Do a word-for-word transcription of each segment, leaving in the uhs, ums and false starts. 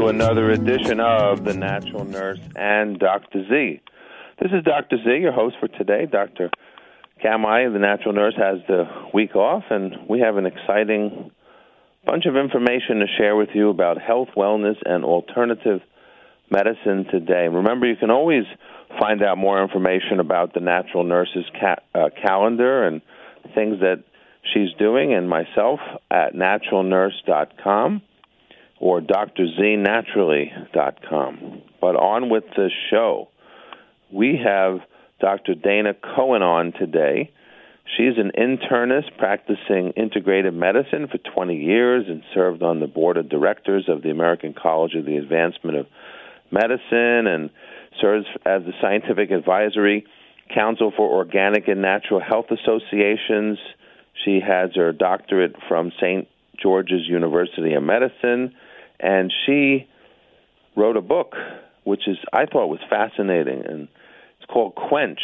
to another edition of The Natural Nurse and Doctor Z. This is Doctor Z, your host for today. Doctor Kamai, the Natural Nurse, has the week off, and we have an exciting bunch of information to share with you about health, wellness, and alternative medicine today. Remember, you can always find out more information about the Natural Nurse's ca- uh, calendar and things that she's doing and myself at natural nurse dot com or d r z naturally dot com. But on with the show. We have Doctor Dana Cohen on today. She's an internist practicing integrative medicine for twenty years and served on the board of directors of the American College of the Advancement of Medicine and serves as the scientific advisory council for organic and natural health associations. She has her doctorate from Saint George's University of Medicine, and she wrote a book, which is I thought was fascinating, and it's called Quench.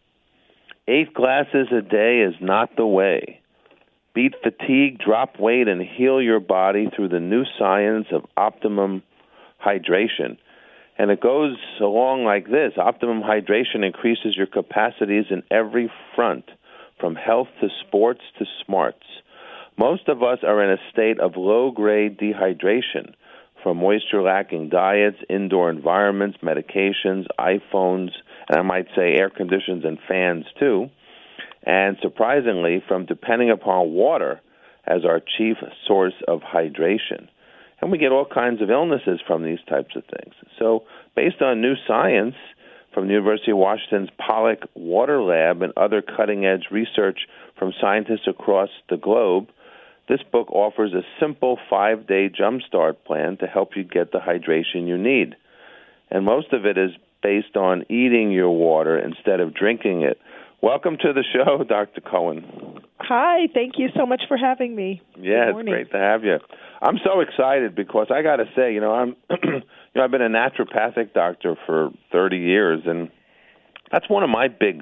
Eight glasses a day is not the way. Beat fatigue, drop weight, and heal your body through the new science of optimum hydration. And it goes along like this. Optimum hydration increases your capacities in every front, from health to sports to smarts. Most of us are in a state of low-grade dehydration from moisture-lacking diets, indoor environments, medications, iPhones, and I might say air conditions and fans too, and surprisingly from depending upon water as our chief source of hydration. And we get all kinds of illnesses from these types of things. So based on new science from the University of Washington's Pollock Water Lab and other cutting-edge research from scientists across the globe, this book offers a simple five-day jumpstart plan to help you get the hydration you need. And most of it is based on eating your water instead of drinking it. Welcome to the show, Doctor Cohen. Hi, thank you so much for having me. Yeah, it's great to have you. I'm so excited because I got to say, you know, I'm, you know, I've been a naturopathic doctor for thirty years, and that's one of my big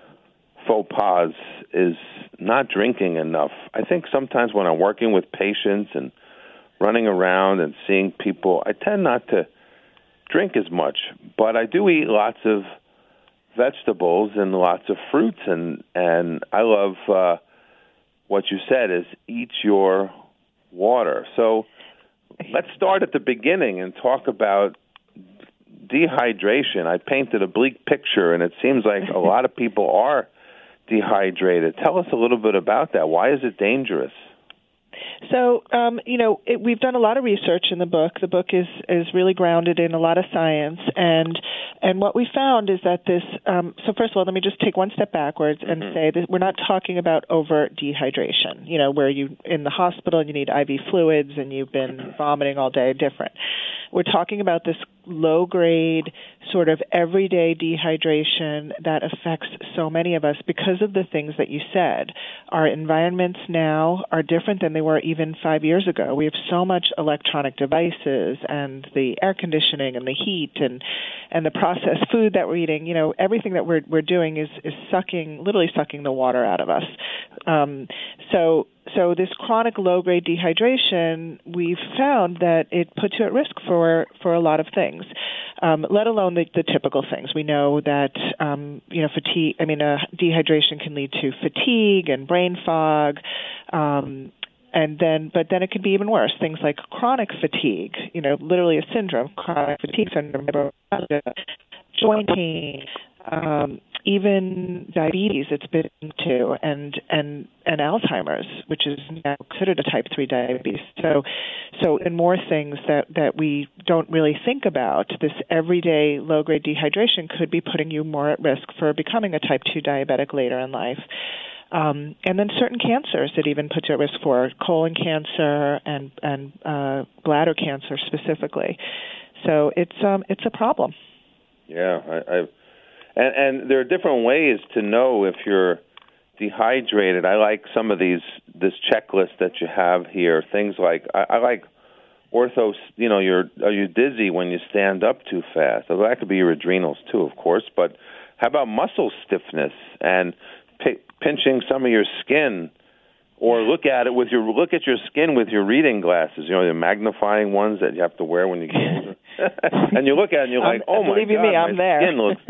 faux pas is not drinking enough. I think sometimes when I'm working with patients and running around and seeing people, I tend not to drink as much, but I do eat lots of vegetables and lots of fruits, and and I love uh, what you said is eat your water. So let's start at the beginning and talk about dehydration. I painted a bleak picture, and it seems like a lot of people are dehydrated. Tell us a little bit about that. Why is it dangerous? So, um, you know, it, we've done a lot of research in the book. The book is, is really grounded in a lot of science, and and what we found is that this. Um, so, first of all, let me just take one step backwards and mm-hmm. say that we're not talking about overt dehydration. You know, where you in the hospital and you need I V fluids and you've been vomiting all day. Different. We're talking about this low-grade, sort of everyday dehydration that affects so many of us because of the things that you said. Our environments now are different than they were even five years ago. We have so much electronic devices and the air conditioning and the heat and and the processed food that we're eating. You know, everything that we're we're doing is is sucking, literally sucking the water out of us. Um, so. So this chronic low-grade dehydration, we've found that it puts you at risk for, for a lot of things, um, let alone the, the typical things. We know that, um, you know, fatigue, I mean, uh, dehydration can lead to fatigue and brain fog, um, and then, but then it can be even worse, things like chronic fatigue, you know, literally a syndrome, chronic fatigue syndrome, joint pain, um, even diabetes it's been to, and, and, and Alzheimer's, which is now considered a type three diabetes. So, so and more things that, that we don't really think about, this everyday low-grade dehydration could be putting you more at risk for becoming a type two diabetic later in life. Um, and then certain cancers that even put you at risk for colon cancer and, and uh, bladder cancer specifically. So it's um, it's a problem. Yeah, I, I've And, and there are different ways to know if you're dehydrated. I like some of these, this checklist that you have here. Things like, I, I like ortho, you know, you're, are you dizzy when you stand up too fast? Although that could be your adrenals too, of course. But how about muscle stiffness and p- pinching some of your skin Or look at it with your look at your skin with your reading glasses. You know, the magnifying ones that you have to wear when you get older. And you look at it and you're like, um, oh my believe God, me, my I'm there. skin looks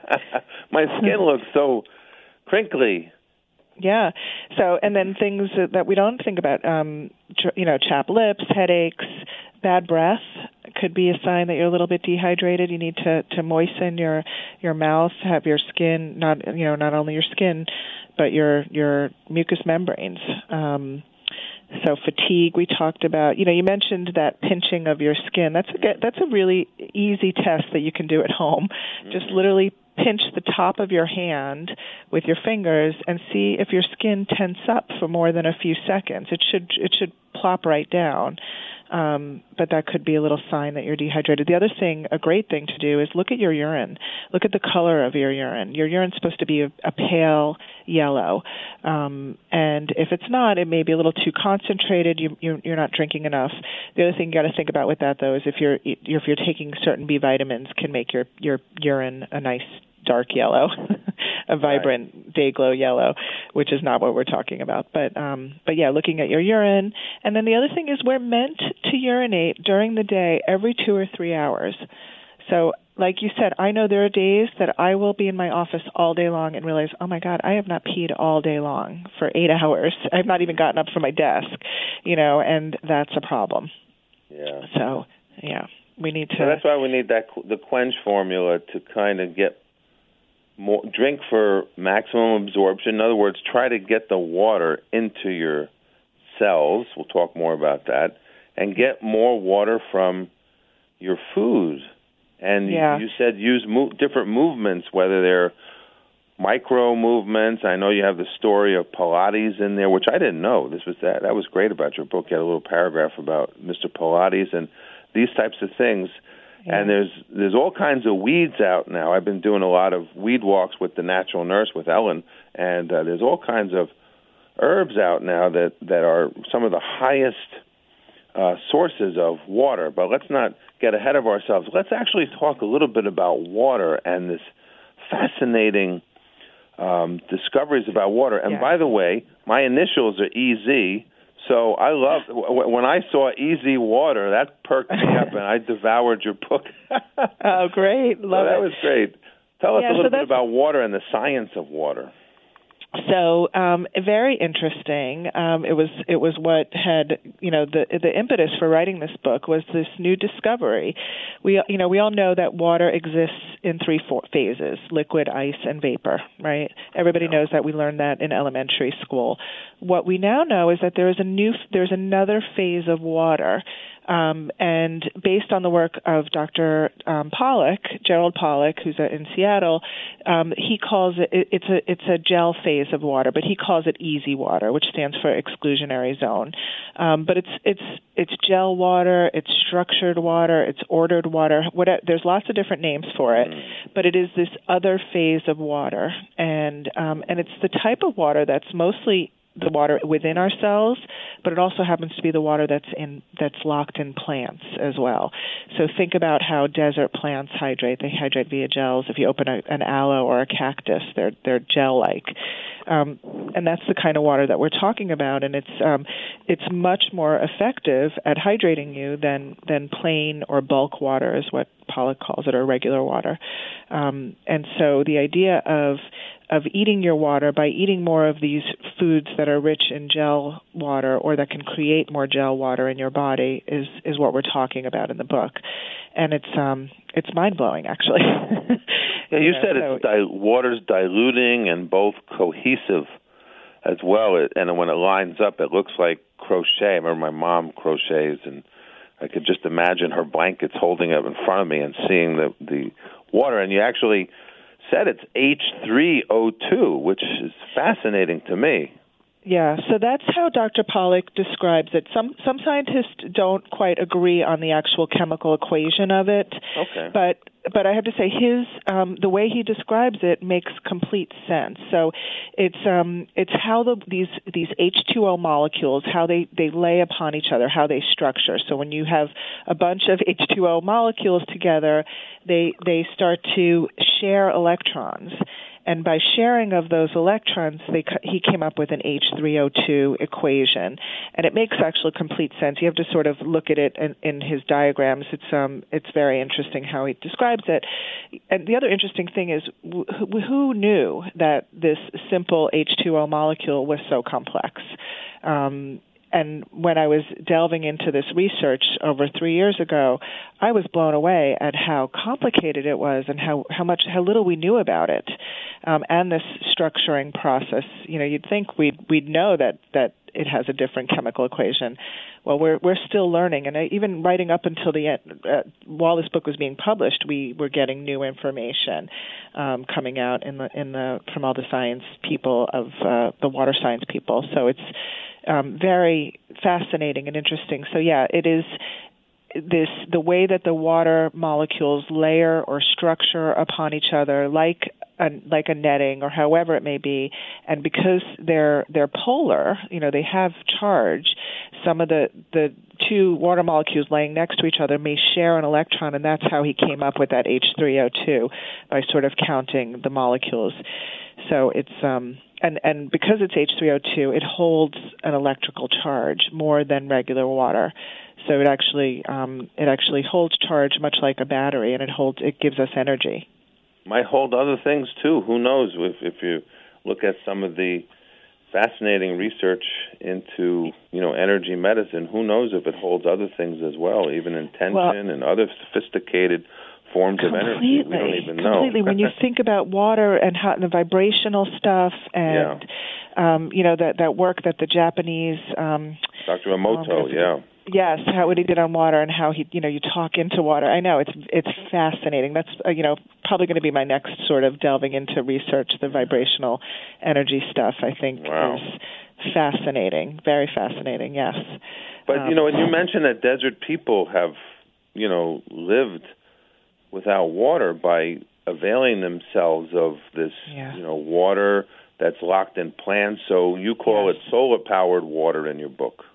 my skin looks so crinkly. Yeah. So, and then things that we don't think about, um, you know, chapped lips, headaches, bad breath could be a sign that you're a little bit dehydrated. You need to, to moisten your, your mouth, have your skin, not, you know, not only your skin, but your, your mucous membranes. Um, so fatigue, we talked about. You know, you mentioned that pinching of your skin. That's a, that's a really easy test that you can do at home. Mm-hmm. Just literally pinch the top of your hand with your fingers and see if your skin tense up for more than a few seconds. It should it should plop right down. Um, but that could be a little sign that you're dehydrated. The other thing, a great thing to do, is look at your urine. Look at the color of your urine. Your urine's supposed to be a, a pale yellow. Um, and if it's not, it may be a little too concentrated. You, you, you're not drinking enough. The other thing you got to think about with that, though, is if you're if you're taking certain B vitamins, can make your, your urine a nice dark yellow, a vibrant right. day glow yellow, which is not what we're talking about. But um, but yeah, looking at your urine. And then the other thing is we're meant to urinate during the day every two or three hours. So like you said, I know there are days that I will be in my office all day long and realize, oh my God, I have not peed all day long for eight hours. I've not even gotten up from my desk, you know, and that's a problem. Yeah. So, yeah, we need to. So that's why we need that the quench formula to kind of get more, drink for maximum absorption. In other words, try to get the water into your cells. We'll talk more about that. And get more water from your food. And yeah. you said use mo- different movements, whether they're micro movements. I know you have the story of Pilates in there, which I didn't know. This was that. That was great about your book. You had a little paragraph about Mister Pilates and these types of things. Yeah. And there's there's all kinds of weeds out now. I've been doing a lot of weed walks with the natural nurse, with Ellen, and uh, there's all kinds of herbs out now that, that are some of the highest uh, sources of water. But let's not get ahead of ourselves. Let's actually talk a little bit about water and this fascinating um, discoveries about water. And yeah. by the way, my initials are E Z. So I love, when I saw Easy Water, that perked me up, and I devoured your book. Oh, great. Love so that it. was great. Tell us yeah, a little so bit about water and the science of water. So, um, very interesting. Um, it was it was what had you know the the impetus for writing this book was this new discovery. We you know we all know that water exists in three four phases: liquid, ice, and vapor. Right? Everybody knows that. We learned that in elementary school. What we now know is that there is a new there's another phase of water. Um, and based on the work of Doctor Um, Pollack, Gerald Pollack, who's uh, in Seattle, um, he calls it, it it's a it's a gel phase of water, but he calls it easy water, which stands for exclusionary zone. Um, but it's it's it's gel water, it's structured water, it's ordered water. Whatever, there's lots of different names for it, but it is this other phase of water, and um, and it's the type of water that's mostly the water within our cells, but it also happens to be the water that's in that's locked in plants as well. So think about how desert plants hydrate. They hydrate via gels. If you open a, an aloe or a cactus, they're they're gel-like, um, and that's the kind of water that we're talking about. And it's um, it's much more effective at hydrating you than than plain or bulk water, is what Pollack calls it, or regular water. Um, and so the idea of of eating your water by eating more of these foods that are rich in gel water or that can create more gel water in your body is, is what we're talking about in the book. And it's um it's mind-blowing, actually. Yeah, you, you know, said so, it's di- water's diluting and both cohesive as well. It, and when it lines up, it looks like crochet. I remember my mom crochets, and I could just imagine her blankets holding it in front of me and seeing the, the water. And you actually said it's H three O two, which is fascinating to me. Yeah, so that's how Doctor Pollack describes it. Some some scientists don't quite agree on the actual chemical equation of it. Okay. But but I have to say his um, the way he describes it makes complete sense. So it's um it's how the these these H two O molecules, how they, they lay upon each other, how they structure. So when you have a bunch of H two O molecules together, they they start to share electrons. And by sharing of those electrons, they, he came up with an H three O two equation. And it makes actually complete sense. You have to sort of look at it in, in his diagrams. It's um, it's very interesting how he describes it. And the other interesting thing is, wh- who knew that this simple H two O molecule was so complex? Um, And when I was delving into this research over three years ago, I was blown away at how complicated it was and how, how much how little we knew about it, um, and this structuring process. You know, you'd think we'd we'd know that that it has a different chemical equation. Well, we're we're still learning, and I, even writing up until the end, uh, while this book was being published, we were getting new information um, coming out in the in the from all the science people of uh, the water science people. So it's Um, very fascinating and interesting. So yeah, it is this the way that the water molecules layer or structure upon each other, like a, like a netting or however it may be, and because they're they're polar, you know, they have charge. Some of the the two water molecules laying next to each other may share an electron, and that's how he came up with that H three O two by sort of counting the molecules. So it's um. And, and because it's H three O two, it holds an electrical charge more than regular water. So it actually um, it actually holds charge much like a battery, and it holds it gives us energy. Might hold other things too. Who knows? If if you look at some of the fascinating research into you know energy medicine, who knows if it holds other things as well, even intention well, and other sophisticated forms completely, of energy. We don't even know. Completely. When you think about water and how and the vibrational stuff and, yeah. um, you know, that, that work that the Japanese... Um, Doctor Emoto, um, yeah. Yes, how what he did on water and how he, you know, you talk into water. I know, it's it's fascinating. That's, uh, you know, probably going to be my next sort of delving into research, the vibrational energy stuff, I think wow. is fascinating. Very fascinating, yes. But, um, you know, and you mentioned that desert people have, you know, lived without water by availing themselves of this, yeah. you know, water that's locked in plants. So you call yes. it solar-powered water in your book.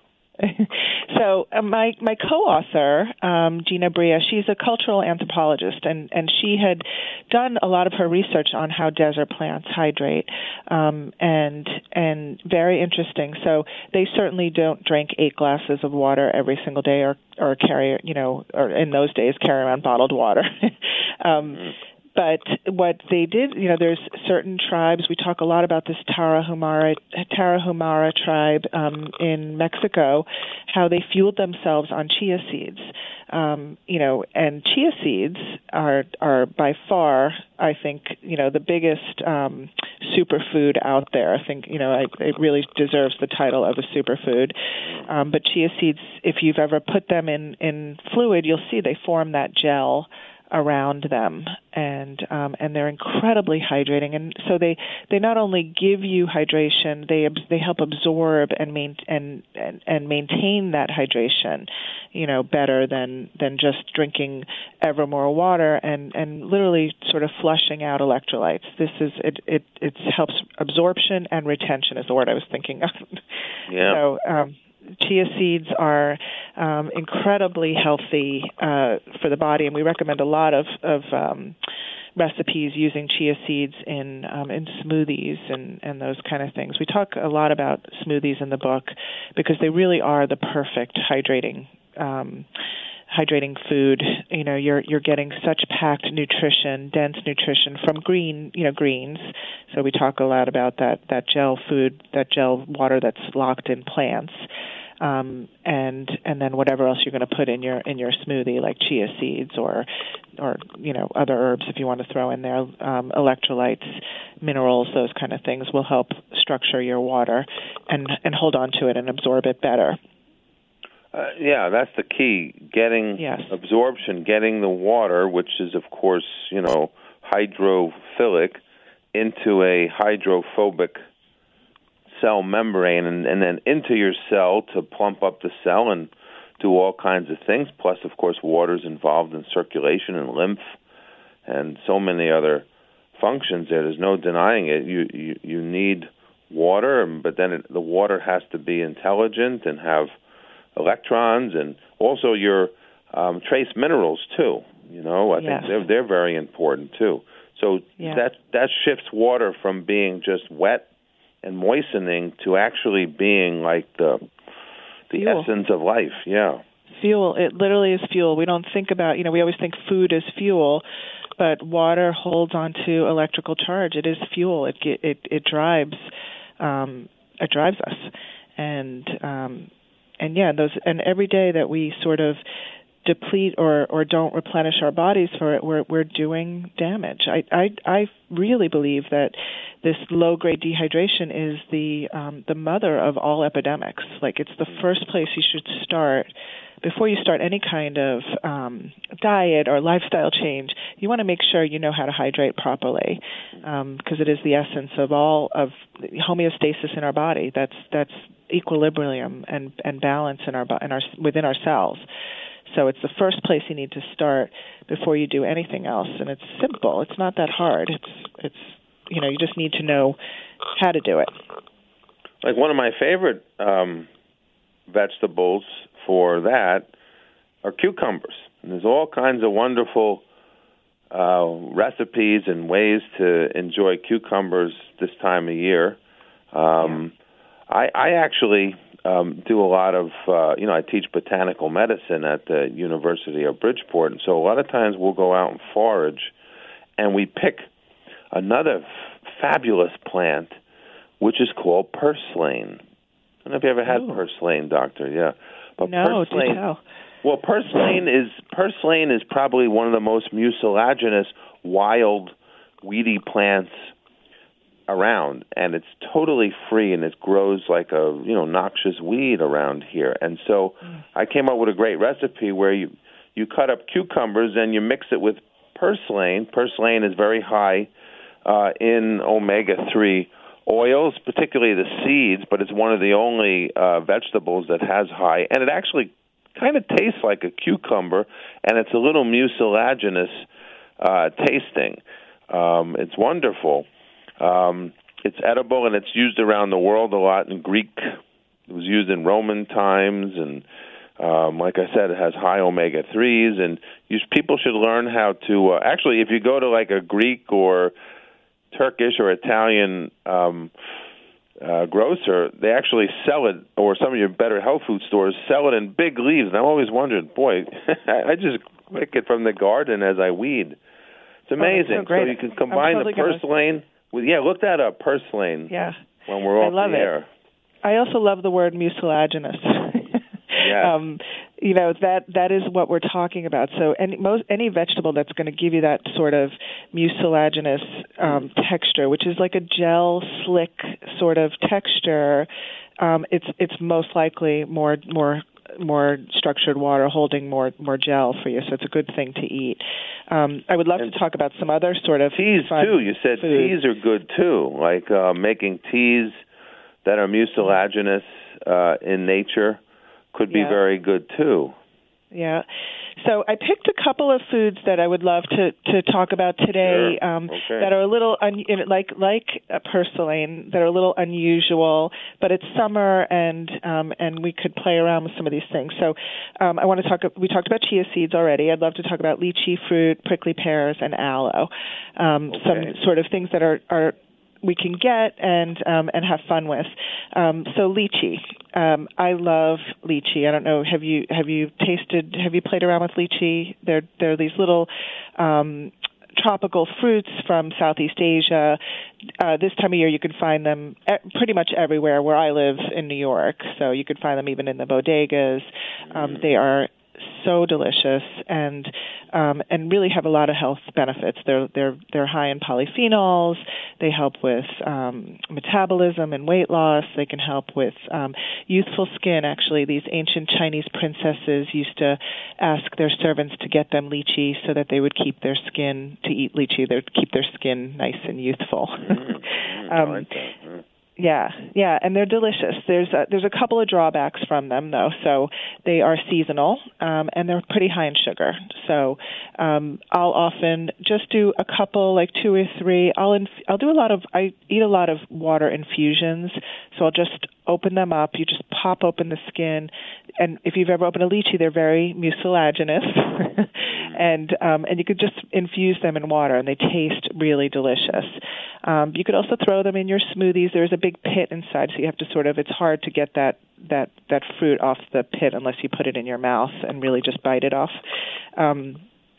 So uh, my my co-author, um, Gina Bria, she's a cultural anthropologist, and, and she had done a lot of her research on how desert plants hydrate, um, and and very interesting. So they certainly don't drink eight glasses of water every single day, or or carry, you know, or in those days carry around bottled water. um, mm-hmm. But what they did, you know, there's certain tribes. We talk a lot about this Tarahumara, Tarahumara tribe um, in Mexico, how they fueled themselves on chia seeds. Um, you know, and chia seeds are are by far, I think, you know, the biggest um, superfood out there. I think, you know, I, it really deserves the title of a superfood. Um, but chia seeds, if you've ever put them in, in fluid, you'll see they form that gel around them, and um, and they're incredibly hydrating. And so they, they not only give you hydration, they they help absorb and main, and, and and maintain that hydration, you know, better than than just drinking ever more water and, and literally sort of flushing out electrolytes. This is it it it helps absorption and retention is the word I was thinking of. Yeah. So. Um, Chia seeds are um, incredibly healthy uh, for the body, and we recommend a lot of, of um, recipes using chia seeds in um, in smoothies and, and those kind of things. We talk a lot about smoothies in the book because they really are the perfect hydrating um, hydrating food. You know, you're you're getting such packed nutrition, dense nutrition from green, you know, greens. So we talk a lot about that that gel food, that gel water that's locked in plants. Um, and and then whatever else you're going to put in your in your smoothie, like chia seeds or or you know other herbs if you want to throw in there, um, electrolytes, minerals, those kind of things will help structure your water and and hold on to it and absorb it better. Uh, yeah, that's the key. Getting yes. absorption, getting the water, which is of course you know hydrophilic, into a hydrophobic cell membrane and, and then into your cell to plump up the cell and do all kinds of things. Plus, of course, water is involved in circulation and lymph and so many other functions there. There's no denying it. You you, you need water, but then it, the water has to be intelligent and have electrons and also your um, trace minerals, too. You know, I yes. think they're they're very important too. So yeah. that that shifts water from being just wet and moistening to actually being like the the fuel. essence of life. Yeah. Fuel. It literally is fuel. We don't think about, you know, we always think food is fuel, but water holds onto electrical charge. It is fuel. It it it drives um, it drives us, and um, and yeah, those and every day that we sort of deplete or, or don't replenish our bodies for it, we're we're doing damage. I I, I really believe that this low grade dehydration is the um, the mother of all epidemics. Like, it's the first place you should start. Before you start any kind of um, diet or lifestyle change, you want to make sure you know how to hydrate properly, because um, it is the essence of all of homeostasis in our body. That's that's equilibrium and, and balance in our in our within our cells. So it's the first place you need to start before you do anything else, and it's simple. It's not that hard. It's it's you know you just need to know how to do it. Like, one of my favorite um, vegetables for that are cucumbers. And there's all kinds of wonderful uh, recipes and ways to enjoy cucumbers this time of year. Um, yeah. I, I actually um, do a lot of, uh, you know, I teach botanical medicine at the University of Bridgeport, and so a lot of times we'll go out and forage, and we pick another f- fabulous plant, which is called purslane. I don't know if you ever had Ooh. purslane, Doctor. Yeah. But no, purslane, do tell. Well, purslane is purslane is probably one of the most mucilaginous wild weedy plants around, and it's totally free, and it grows like a you know noxious weed around here. And so mm. I came up with a great recipe where you you cut up cucumbers and you mix it with purslane. Purslane is very high uh, in omega three oils, particularly the seeds, but it's one of the only uh, vegetables that has high, and it actually kind of tastes like a cucumber, and it's a little mucilaginous uh, tasting. Um, it's wonderful. Um, it's edible, and it's used around the world a lot in Greek. It was used in Roman times, and um, like I said, it has high omega threes, and you, people should learn how to, uh, actually, if you go to like a Greek or Turkish or Italian um, uh, grocer, they actually sell it, or some of your better health food stores sell it in big leaves. And I'm always wondering, boy, I just pick it from the garden as I weed. It's amazing. Oh, so, great. So you can combine totally the purslane with, yeah, look that up, purslane. Yeah. When we're off I love the it. air. I also love the word mucilaginous. Yes. Um, you know, that that is what we're talking about. So any most any vegetable that's going to give you that sort of mucilaginous um, texture, which is like a gel, slick sort of texture, um, it's it's most likely more more more structured water holding more more gel for you. So it's a good thing to eat. Um, I would love and to talk about some other sort of teas too. You said food. Teas are good too, like uh, making teas that are mucilaginous uh, in nature. Could be yeah. very good, too. Yeah. So I picked a couple of foods that I would love to, to talk about today sure. um, okay. that are a little, un- like like uh, purslane, that are a little unusual, but it's summer, and um, and we could play around with some of these things. So um, I want to talk, we talked about chia seeds already. I'd love to talk about lychee fruit, prickly pears, and aloe. Um, okay. Some sort of things that are, are we can get and um, and have fun with. Um, so lychee, um, I love lychee. I don't know. Have you have you tasted? Have you played around with lychee? They're they're these little um, tropical fruits from Southeast Asia. Uh, this time of year, you can find them pretty much everywhere where I live in New York. So you could find them even in the bodegas. Um, they are so delicious and um, and really have a lot of health benefits. They're they're they're high in polyphenols. They help with um, metabolism and weight loss. They can help with um, youthful skin. Actually, these ancient Chinese princesses used to ask their servants to get them lychee so that they would keep their skin to eat lychee. They would keep their skin nice and youthful. mm, mm, um, I like that. Mm. Yeah, yeah, and they're delicious. There's a, there's a couple of drawbacks from them, though. So they are seasonal, um, and they're pretty high in sugar. So um, I'll often just do a couple, like two or three. I'll inf- I'll do a lot of, I eat a lot of water infusions, so I'll just open them up. You just pop open the skin, and if you've ever opened a lychee, they're very mucilaginous, and um, and you could just infuse them in water, and they taste really delicious. Um, you could also throw them in your smoothies. There's a big pit inside, so you have to sort of, it's hard to get that, that, that fruit off the pit unless you put it in your mouth and really just bite it off. Um,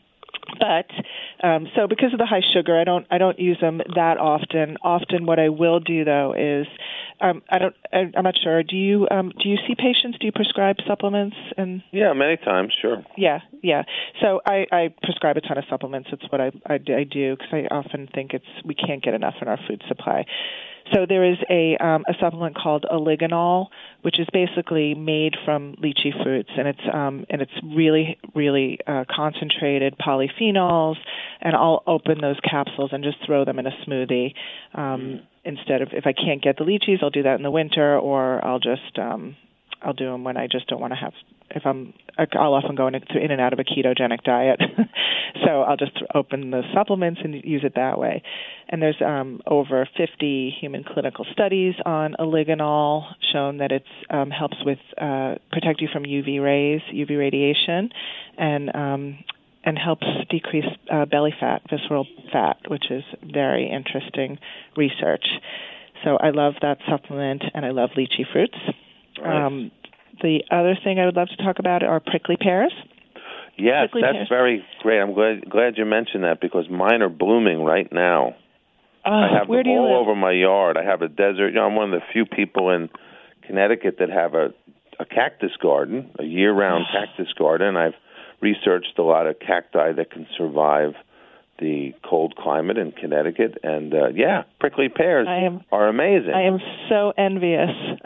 But um, so because of the high sugar, I don't I don't use them that often. Often, what I will do though is um, I don't I, I'm not sure. Do you um, do you see patients? Do you prescribe supplements? And yeah, many times, sure. Yeah, yeah. So I, I prescribe a ton of supplements. It's what I I, I do because I often think it's we can't get enough in our food supply. So there is a um, a supplement called Oligonol, which is basically made from lychee fruits, and it's um, and it's really really uh, concentrated polyphenols. And I'll open those capsules and just throw them in a smoothie. Um, mm. Instead of, if I can't get the lychees, I'll do that in the winter, or I'll just um, I'll do them when I just don't want to have. If I'm, I'll often go in, in and out of a ketogenic diet, so I'll just open the supplements and use it that way. And there's um, over fifty human clinical studies on Oligonol, shown that it um, helps with uh, protect you from U V rays, U V radiation, and um, and helps decrease uh, belly fat, visceral fat, which is very interesting research. So I love that supplement, and I love lychee fruits. Right. Um, The other thing I would love to talk about are prickly pears. Yes, prickly that's pears. very great. I'm glad glad you mentioned that because mine are blooming right now. Uh, I have where them do you all live? over my yard. I have a desert. You know, I'm one of the few people in Connecticut that have a, a cactus garden, a year-round cactus garden. I've researched a lot of cacti that can survive the cold climate in Connecticut, and uh, yeah, prickly pears am, are amazing. I am so envious.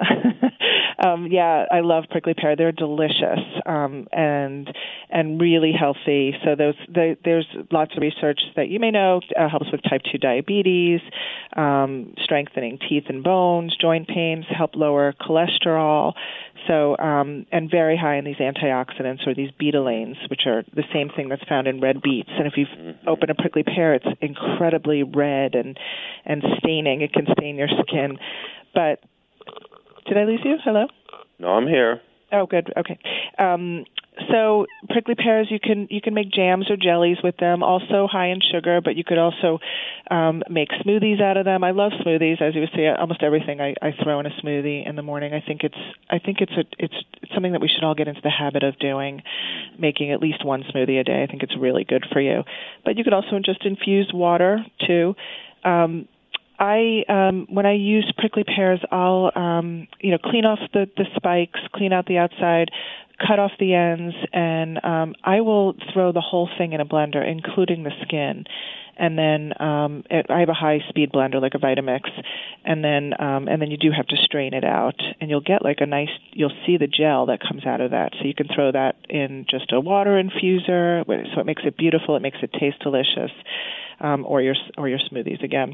um, yeah, I love prickly pear. They're delicious um, and and really healthy. So those they, there's lots of research that you may know uh, helps with type two diabetes, um, strengthening teeth and bones, joint pains, help lower cholesterol. So, um, and very high in these antioxidants or these betalains, which are the same thing that's found in red beets. And if you mm-hmm. open a prickly pear, it's incredibly red and, and staining. It can stain your skin. But did I lose you? Hello? No, I'm here. Oh, good. Okay. Um, so prickly pears, you can you can make jams or jellies with them. Also high in sugar, but you could also um, make smoothies out of them. I love smoothies, as you would say. Almost everything I, I throw in a smoothie in the morning. I think it's I think it's a it's, it's something that we should all get into the habit of doing, making at least one smoothie a day. I think it's really good for you. But you could also just infuse water too. Um, I um, when I use prickly pears, I'll um, you know clean off the, the spikes, clean out the outside, cut off the ends, and um, I will throw the whole thing in a blender, including the skin. And then um, it, I have a high-speed blender, like a Vitamix, and then um, and then you do have to strain it out, and you'll get like a nice. You'll see the gel that comes out of that, so you can throw that in just a water infuser, so it makes it beautiful. It makes it taste delicious, um, or your or your smoothies again.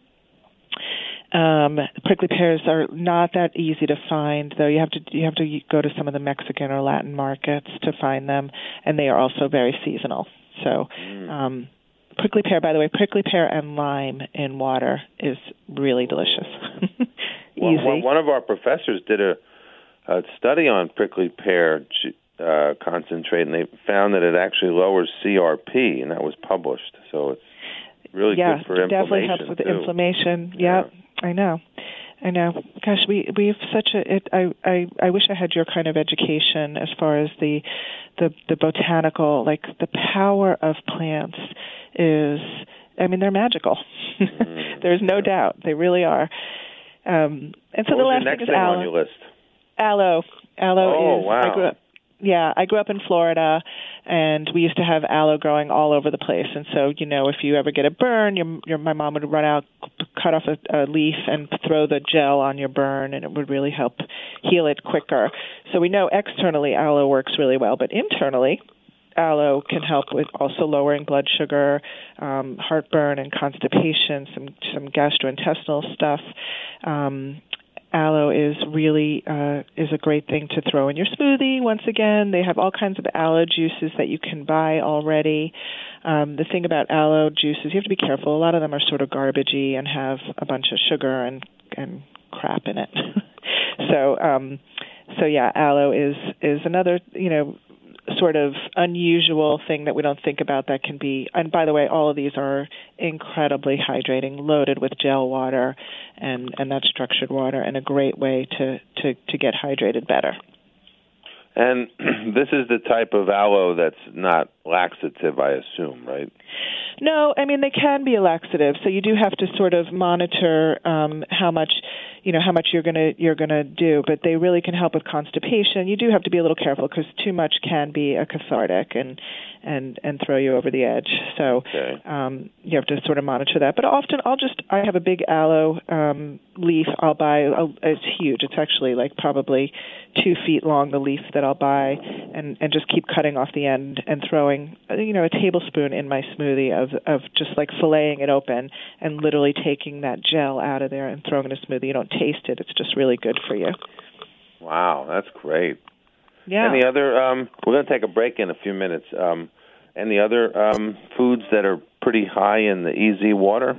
Um, prickly pears are not that easy to find, though. You have to you have to go to some of the Mexican or Latin markets to find them, and they are also very seasonal. So, mm. um, prickly pear, by the way, prickly pear and lime in water is really delicious. Easy. Well, one of our professors did a, a study on prickly pear uh, concentrate, and they found that it actually lowers C R P, and that was published. So it's really yeah, good for inflammation. Yeah, definitely helps with the too. inflammation. Yeah. Yep. I know, I know. Gosh, we we have such a. It, I I I wish I had your kind of education as far as the, the the botanical, like the power of plants is. I mean, they're magical. Mm, There's no yeah. doubt they really are. Um, and so what the was last your next thing is thing aloe. on your list? Aloe. Aloe oh, is. wow. I grew up, Yeah, I grew up in Florida, and we used to have aloe growing all over the place. And so, you know, if you ever get a burn, your, your my mom would run out, cut off a, a leaf, and throw the gel on your burn, and it would really help heal it quicker. So we know externally aloe works really well, but internally, aloe can help with also lowering blood sugar, um, heartburn, and constipation, some some gastrointestinal stuff. Um, aloe is really uh, is a great thing to throw in your smoothie. Once again, they have all kinds of aloe juices that you can buy already. Um, the thing about aloe juices, you have to be careful. A lot of them are sort of garbagey and have a bunch of sugar and, and crap in it. so, um, so yeah, aloe is is another, you know, sort of unusual thing that we don't think about that can be, and by the way, all of these are incredibly hydrating, loaded with gel water and, and that structured water, and a great way to, to, to get hydrated better. And this is the type of aloe that's not laxative, I assume, right? No, I mean, they can be a laxative, so you do have to sort of monitor um, how much, you know, how much you're gonna you're gonna do. But they really can help with constipation. You do have to be a little careful because too much can be a cathartic and and and throw you over the edge. So okay. um, you have to sort of monitor that. But often, I'll just I have a big aloe um, leaf. I'll buy. I'll, it's huge. It's actually like probably two feet long. The leaf that I'll buy, and and just keep cutting off the end and throwing, you know, a tablespoon in my smoothie of of just like filleting it open and literally taking that gel out of there and throwing it in a smoothie. You don't taste it. It's just really good for you. Wow, that's great. Yeah. Any other, um, we're going to take a break in a few minutes. Um, any other um, foods that are pretty high in the E Z water?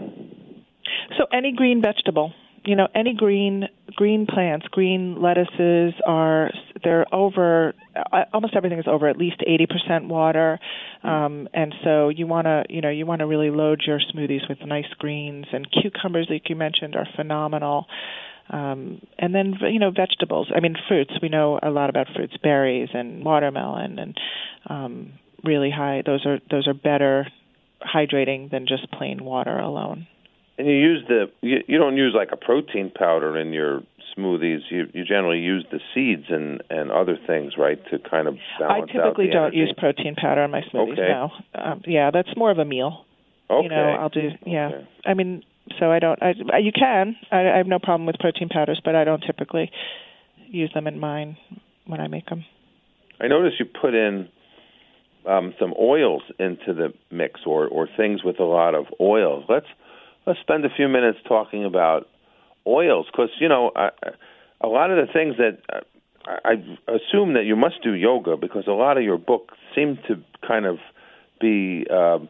So any green vegetable. You know, any green green plants, green lettuces are, they're over, almost everything is over at least eighty percent water. Um, and so you want to, you know, you want to really load your smoothies with nice greens, and cucumbers, like you mentioned, are phenomenal. Um, and then, you know, vegetables. I mean, fruits. We know a lot about fruits, berries and watermelon, and um, really high. Those are those are better hydrating than just plain water alone. And you use the you, you don't use like a protein powder in your smoothies. You you generally use the seeds and, and other things, right, to kind of balance out. I typically the don't energy. use protein powder in my smoothies. Okay. No, um, yeah, that's more of a meal. Okay. You know, I'll do. Yeah, okay. I mean, so I don't. I you can. I, I have no problem with protein powders, but I don't typically use them in mine when I make them. I notice you put in um, some oils into the mix, or or things with a lot of oils. Let's. Let's spend a few minutes talking about oils, because, you know, I, a lot of the things that I, I assume that you must do yoga, because a lot of your book seemed to kind of be um,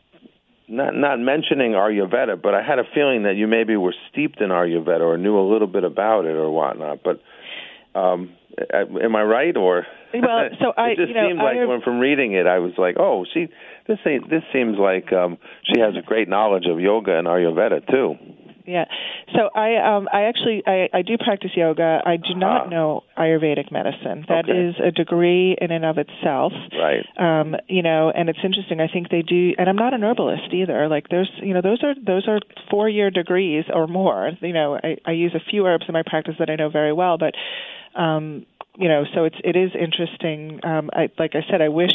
not not mentioning Ayurveda, but I had a feeling that you maybe were steeped in Ayurveda or knew a little bit about it or whatnot. But um, am I right? Or well, so I, it just you know, seemed like I, when from reading it, I was like, oh, she this ain't, this seems like um, she has a great knowledge of yoga and Ayurveda too. Yeah. So I um I actually I, I do practice yoga. I do not uh-huh. know Ayurvedic medicine. That okay. is a degree in and of itself. Right. Um, you know, and it's interesting. I think they do, and I'm not an herbalist either. Like there's, you know, those are those are four year degrees or more. You know, I, I use a few herbs in my practice that I know very well, but um, you know, so it's it is interesting. Um, I like I said, I wish.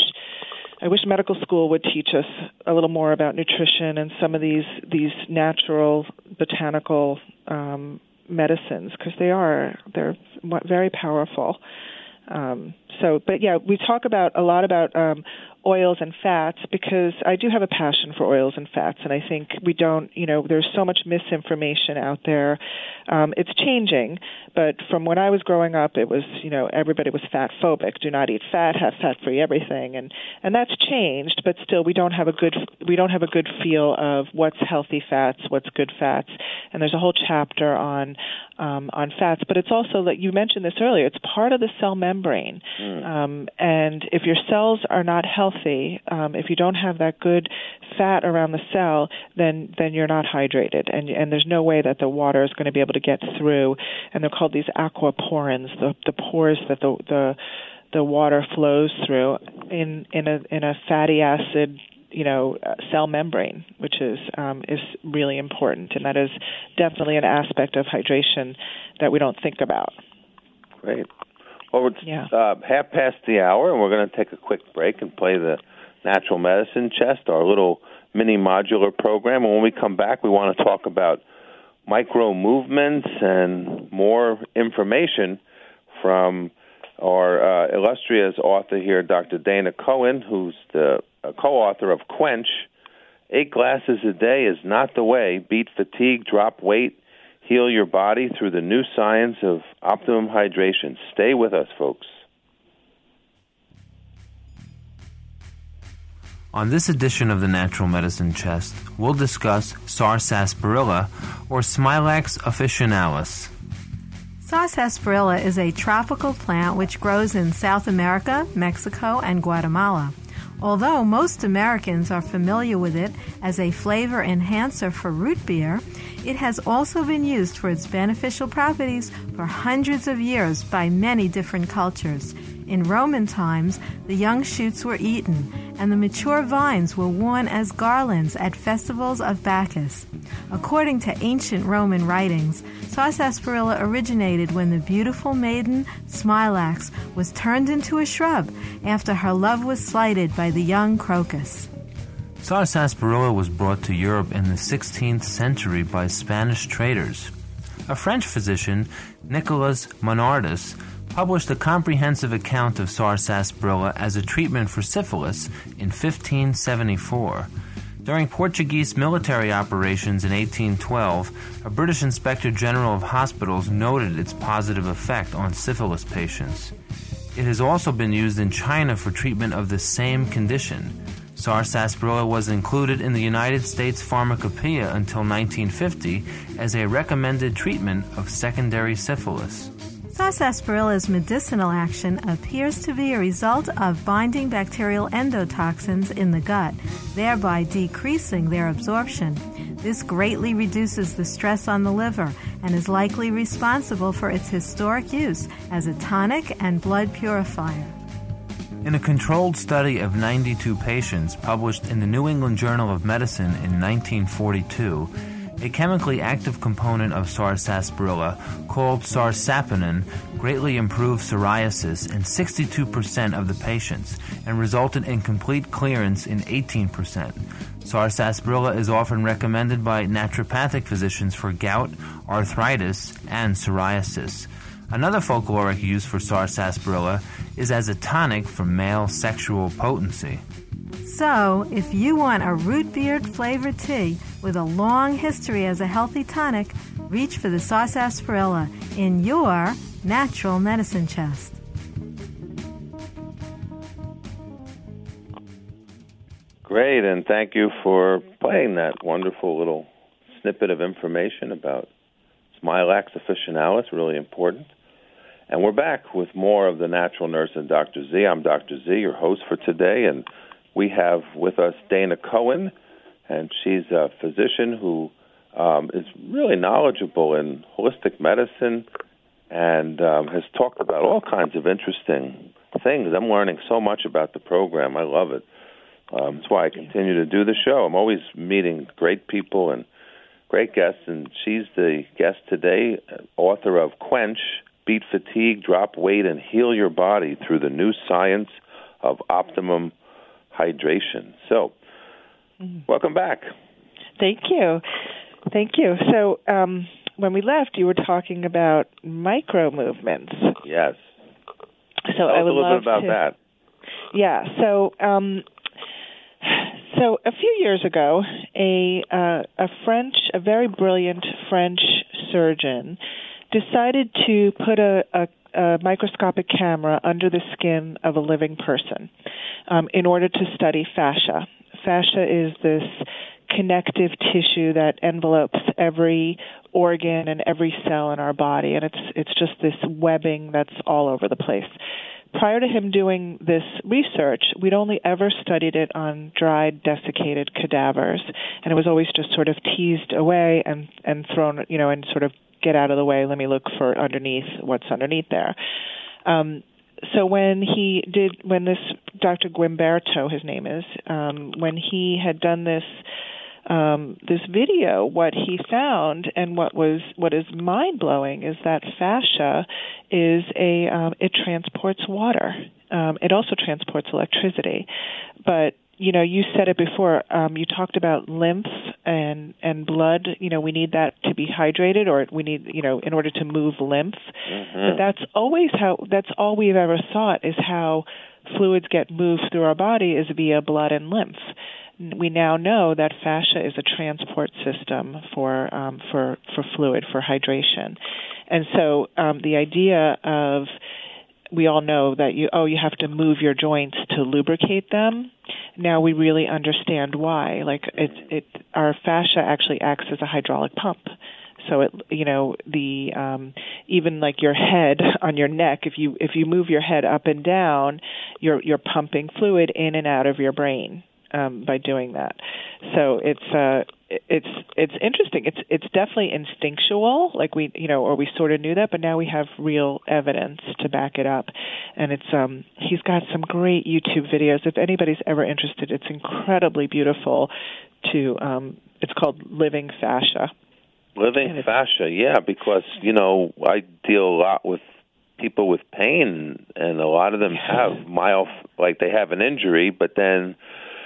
I wish medical school would teach us a little more about nutrition and some of these these natural botanical um, medicines, because they are they're very powerful. Um, so, but yeah, we talk about a lot about um, oils and fats, because I do have a passion for oils and fats, and I think we don't, you know, there's so much misinformation out there. Um, it's changing, but from when I was growing up, it was, you know, everybody was fat phobic. Do not eat fat, have fat-free everything, and and that's changed. But still, we don't have a good we don't have a good feel of what's healthy fats, what's good fats, and there's a whole chapter on um, on fats. But it's also, like you mentioned this earlier, it's part of the cell membrane, mm. um, and if your cells are not healthy, um, if you don't have that good fat around the cell, then then you're not hydrated, and and there's no way that the water is going to be able to get through. And they're called these aquaporins, the the pores that the the the water flows through in in a in a fatty acid, you know, cell membrane, which is um, is really important, and that is definitely an aspect of hydration that we don't think about. Great. Well, it's yeah. uh, half past the hour, and we're going to take a quick break and play the Natural Medicine Chest, our little mini modular program. And when we come back, we want to talk about micro movements and more information from our uh, illustrious author here, Doctor Dana Cohen, who's the uh, co-author of Quench. Eight glasses a day is not the way. Beat fatigue, drop weight, heal your body through the new science of optimum hydration. Stay with us, folks. On this edition of the Natural Medicine Chest, we'll discuss sarsaparilla, or Smilax officinalis. Sarsaparilla is a tropical plant which grows in South America, Mexico, and Guatemala. Although most Americans are familiar with it as a flavor enhancer for root beer, it has also been used for its beneficial properties for hundreds of years by many different cultures. In Roman times, the young shoots were eaten, and the mature vines were worn as garlands at festivals of Bacchus. According to ancient Roman writings, sarsaparilla originated when the beautiful maiden Smilax was turned into a shrub after her love was slighted by the young crocus. Sarsaparilla was brought to Europe in the sixteenth century by Spanish traders. A French physician, Nicolas Monardus, published a comprehensive account of sarsaparilla as a treatment for syphilis in fifteen seventy-four. During Portuguese military operations in eighteen twelve, a British Inspector General of Hospitals noted its positive effect on syphilis patients. It has also been used in China for treatment of the same condition. Sarsaparilla was included in the United States Pharmacopoeia until nineteen fifty as a recommended treatment of secondary syphilis. Sarsaparilla's medicinal action appears to be a result of binding bacterial endotoxins in the gut, thereby decreasing their absorption. This greatly reduces the stress on the liver and is likely responsible for its historic use as a tonic and blood purifier. In a controlled study of ninety-two patients published in the New England Journal of Medicine in nineteen forty-two, a chemically active component of sarsaparilla called sarsapanin greatly improved psoriasis in sixty-two percent of the patients and resulted in complete clearance in eighteen percent. Sarsaparilla is often recommended by naturopathic physicians for gout, arthritis, and psoriasis. Another folkloric use for sarsaparilla is as a tonic for male sexual potency. So, if you want a root beer flavored tea with a long history as a healthy tonic, reach for the sarsaparilla in your Natural Medicine Chest. Great, and thank you for playing that wonderful little snippet of information about Smilax officinalis, really important. And we're back with more of the Natural Nurse and Doctor Z. I'm Doctor Z, your host for today, and we have with us Dana Cohen, and she's a physician who um, is really knowledgeable in holistic medicine and um, has talked about all kinds of interesting things. I'm learning so much about the program. I love it. Um, that's why I continue to do the show. I'm always meeting great people and great guests, and she's the guest today, author of Quench, Beat Fatigue, Drop Weight, and Heal Your Body Through the New Science of Optimum Hydration. So, mm-hmm. Welcome back. Thank you. Thank you. So, um, when we left, you were talking about micro movements. Yes. So Tell I us would a little love bit about to, that. Yeah. So, um, so a few years ago, a uh, a French, a very brilliant French surgeon, decided to put a, a a microscopic camera under the skin of a living person um, in order to study fascia. Fascia is this connective tissue that envelopes every organ and every cell in our body, and it's it's just this webbing that's all over the place. Prior to him doing this research, we'd only ever studied it on dried, desiccated cadavers, and it was always just sort of teased away and, and thrown, you know, and sort of get out of the way, let me look for underneath, what's underneath there. Um, so when he did, when this Doctor Guimberto, his name is, um, when he had done this um, this video, what he found and what was what is mind blowing is that fascia is a um, it transports water. Um, it also transports electricity, but you know, you said it before. Um, you talked about lymph and and blood. You know, we need that to be hydrated, or we need, you know, in order to move lymph. Mm-hmm. But that's always how. That's all we've ever thought is how fluids get moved through our body is via blood and lymph. we now know that fascia is a transport system for um, for for fluid, for hydration. And so um, the idea of, we all know that you oh you have to move your joints to lubricate them. Now we really understand why. Like it, it our fascia actually acts as a hydraulic pump. So it, you know, the um, even like your head on your neck, if you if you move your head up and down, you're you're pumping fluid in and out of your brain um, by doing that. So it's uh, it's it's interesting. It's it's definitely instinctual, like we you know, or we sort of knew that, but now we have real evidence to back it up. And it's um, he's got some great YouTube videos. If anybody's ever interested, it's incredibly beautiful. To um, it's called Living Fascia. Living fascia, yeah, because, you know, I deal a lot with people with pain, and a lot of them have mild, like they have an injury, but then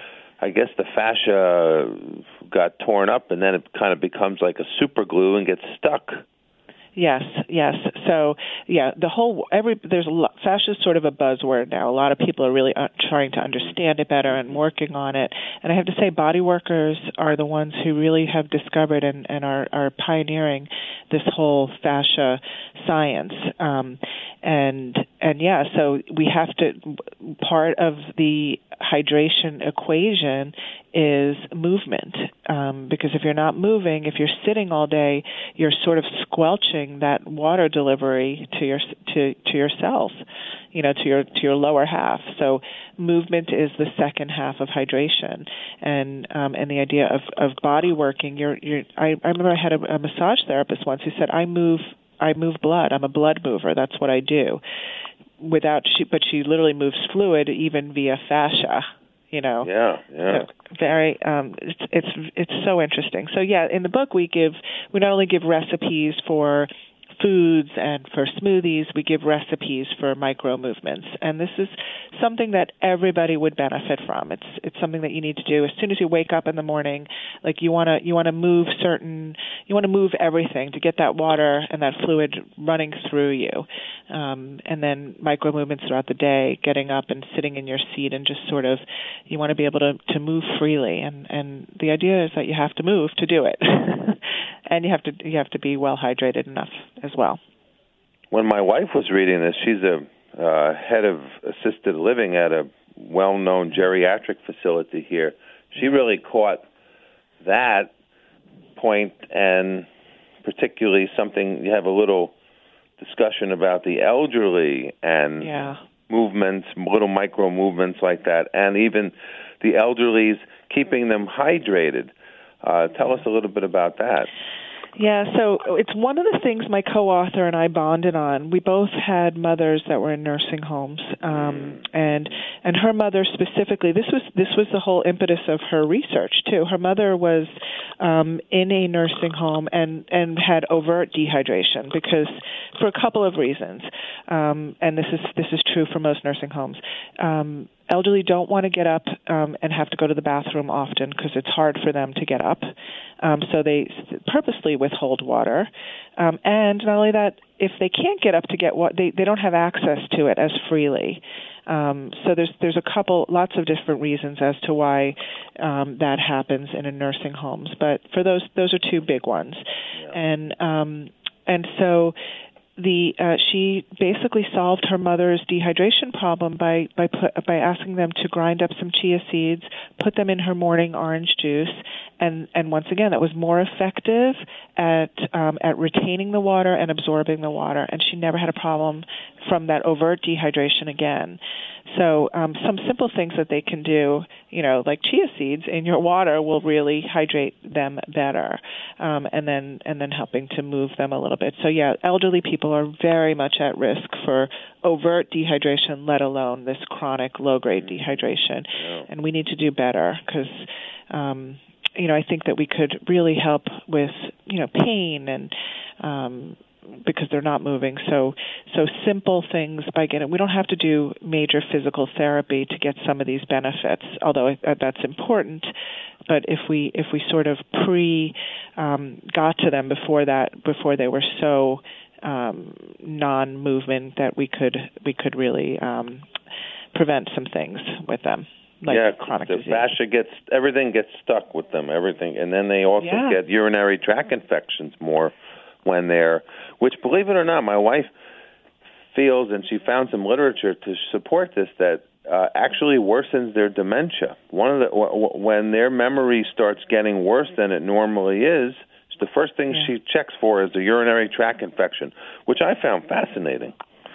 I guess the fascia got torn up, and then it kind of becomes like a super glue and gets stuck. Yes, yes. So, yeah, the whole every there's a lot, fascia is sort of a buzzword now. A lot of people are really uh, trying to understand it better and working on it. And I have to say, body workers are the ones who really have discovered and, and are, are pioneering this whole fascia science. Um, and and yeah, so we have to. Part of the hydration equation is movement, um, because if you're not moving, if you're sitting all day, you're sort of squelching that water delivery to your to to your cells, you know, to your to your lower half. So movement is the second half of hydration, and um, and the idea of, of body working. You're you're. I, I remember I had a, a massage therapist once who said, "I move I move blood. I'm a blood mover. That's what I do." Without she, but she literally moves fluid even via fascia. You know, yeah, yeah, so very. Um, it's it's it's so interesting. So yeah, in the book we give we not only give recipes for foods and for smoothies, we give recipes for micro movements, and this is something that everybody would benefit from. It's it's something that you need to do as soon as you wake up in the morning. Like you want to you want to move certain you want to move everything to get that water and that fluid running through you, um, and then micro movements throughout the day, getting up and sitting in your seat and just sort of you want to be able to to move freely, and and the idea is that you have to move to do it. And you have to you have to be well hydrated enough as well. When my wife was reading this, she's a uh, head of assisted living at a well-known geriatric facility here. She really caught that point, and particularly something you have a little discussion about the elderly and yeah. movements, little micro movements like that, and even the elderly's keeping them hydrated. Uh, tell us a little bit about that. Yeah, so it's one of the things my co-author and I bonded on. We both had mothers that were in nursing homes, um, and and her mother specifically. This was this was the whole impetus of her research too. Her mother was um, in a nursing home and and had overt dehydration because for a couple of reasons, um, and this is this is true for most nursing homes. Um, Elderly don't want to get up um, and have to go to the bathroom often because it's hard for them to get up. Um, so they purposely withhold water. Um, and not only that, if they can't get up to get what they, they don't have access to it as freely. Um, so there's there's a couple, lots of different reasons as to why um, that happens in a nursing homes. But for those those are two big ones. Yeah. And um, and so. The uh, she basically solved her mother's dehydration problem by by put, by asking them to grind up some chia seeds, put them in her morning orange juice, and and once again that was more effective at um, at retaining the water and absorbing the water, and she never had a problem from that overt dehydration again. So um, some simple things that they can do, you know, like chia seeds in your water will really hydrate them better, um, and then and then helping to move them a little bit. So yeah, elderly people are very much at risk for overt dehydration, let alone this chronic low-grade dehydration, yeah. And we need to do better because. Um, you know, I think that we could really help with, you know, pain and um, because they're not moving. So, so simple things by getting. We don't have to do major physical therapy to get some of these benefits, although that's important. But if we if we sort of pre um, got to them before that, before they were so um, non-movement, that we could we could really um, prevent some things with them. like yeah, chronic the disease. fascia gets, everything gets stuck with them, everything. And then they also yeah. get urinary tract infections more when they're, which, believe it or not, my wife feels, and she found some literature to support this, that uh, actually worsens their dementia. One of the, w- when their memory starts getting worse than it normally is, the first thing yeah. she checks for is a urinary tract infection, which I found fascinating.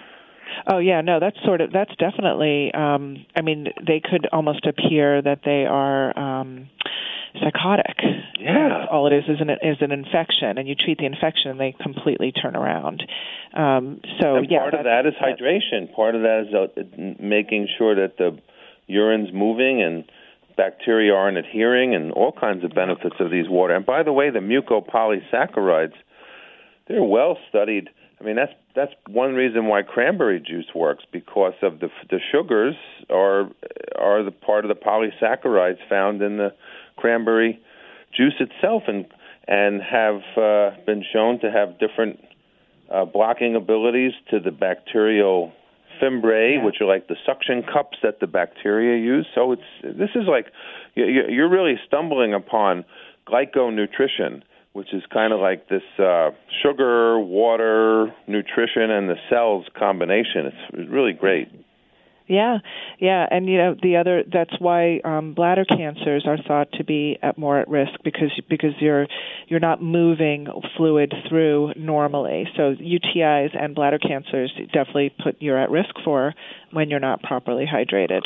Oh, yeah, no, that's sort of, that's definitely, um, I mean, they could almost appear that they are um, psychotic. Yeah. All it is is an, is an infection, and you treat the infection, and they completely turn around. Um, so, and yeah. part of that is hydration. Part of that is uh, making sure that the urine's moving and bacteria aren't adhering, and all kinds of benefits of these water. And by the way, the mucopolysaccharides, they're well studied. I mean, that's that's one reason why cranberry juice works, because of the the sugars are are the part of the polysaccharides found in the cranberry juice itself, and and have uh, been shown to have different uh, blocking abilities to the bacterial fimbriae, yeah. which are like the suction cups that the bacteria use. So it's this is like you're really stumbling upon glyconutrition, which is kind of like this uh, sugar, water, nutrition, and the cells combination. It's really great. Yeah, yeah, and you know the other. That's why um, bladder cancers are thought to be at more at risk because because you're you're not moving fluid through normally. So U T Is and bladder cancers definitely put you're at risk for when you're not properly hydrated.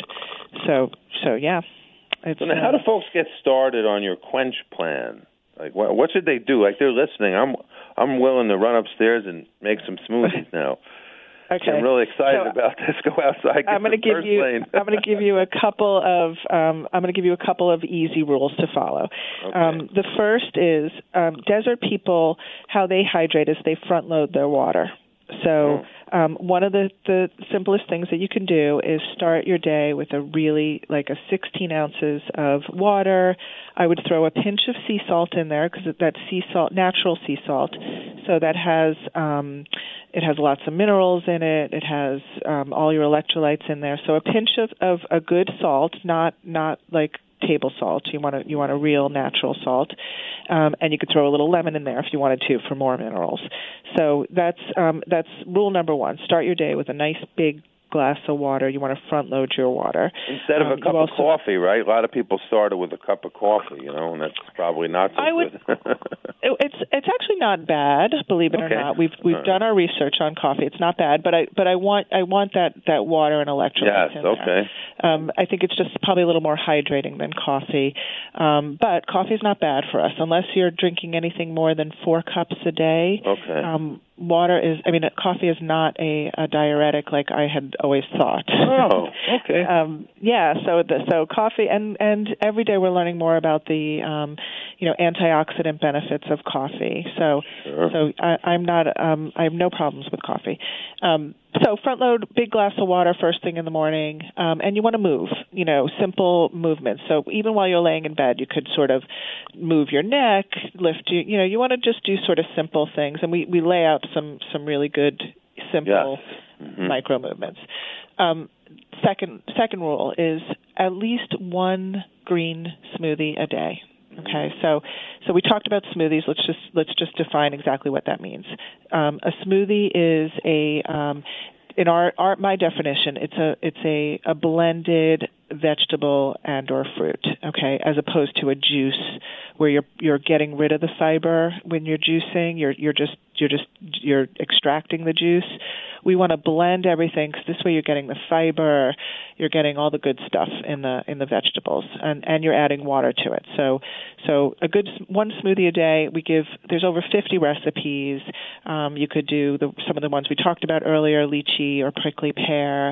So so yeah. It's, so now, how do folks get started on your Quench plan? Like, what, what should they do? Like, they're listening. I'm I'm willing to run upstairs and make some smoothies now. Okay. I'm really excited so, about this. Go outside. I'm going to give you. Lane. I'm going to give you a couple of. Um, I'm going to give you a couple of easy rules to follow. Okay. Um, the first is um, desert people. How they hydrate is they front load their water. So um, one of the, the simplest things that you can do is start your day with a really, like a sixteen ounces of water. I would throw a pinch of sea salt in there because that's sea salt, natural sea salt. So that has, um, it has lots of minerals in it. It has um, all your electrolytes in there. So a pinch of, of a good salt, not not like table salt. You want to you want a real natural salt, um, and you could throw a little lemon in there if you wanted to for more minerals. So that's um, that's rule number one. Start your day with a nice big glass of water. You want to front load your water instead of um, a cup also, of coffee, right? A lot of people started with a cup of coffee, you know, and that's probably not so I would, good. it, it's it's actually not bad, believe it okay. or not. We've we've right. done our research on coffee. It's not bad, but I but I want I want that, that water and electrolytes yes, in okay. there. Um, I think it's just probably a little more hydrating than coffee. Um, but coffee is not bad for us unless you're drinking anything more than four cups a day. Okay. Um, water is, I mean, coffee is not a, a diuretic like I had always thought. Oh, okay. um, yeah, so the, so coffee, and, and every day we're learning more about the, um, you know, antioxidant benefits of coffee. So, sure. so I, I'm not, um, I have no problems with coffee. Um, so front load, big glass of water first thing in the morning, um, and you want to move, you know, simple movements. So even while you're laying in bed, you could sort of move your neck, lift you, you know, you want to just do sort of simple things. And we, we lay out some, some really good, simple yes. mm-hmm. micro movements. Um, second, second rule is at least one green smoothie a day. Okay, so so we talked about smoothies. Let's just let's just define exactly what that means. Um, a smoothie is a um, in our, our my definition, it's a it's a, a blended vegetable and or fruit. Okay, as opposed to a juice where you're you're getting rid of the fiber when you're juicing. You're you're just you're just you're extracting the juice. We want to blend everything because this way you're getting the fiber, you're getting all the good stuff in the in the vegetables, and, and you're adding water to it. So so a good one smoothie a day. We give there's over fifty recipes. Um, you could do the, some of the ones we talked about earlier, lychee or prickly pear,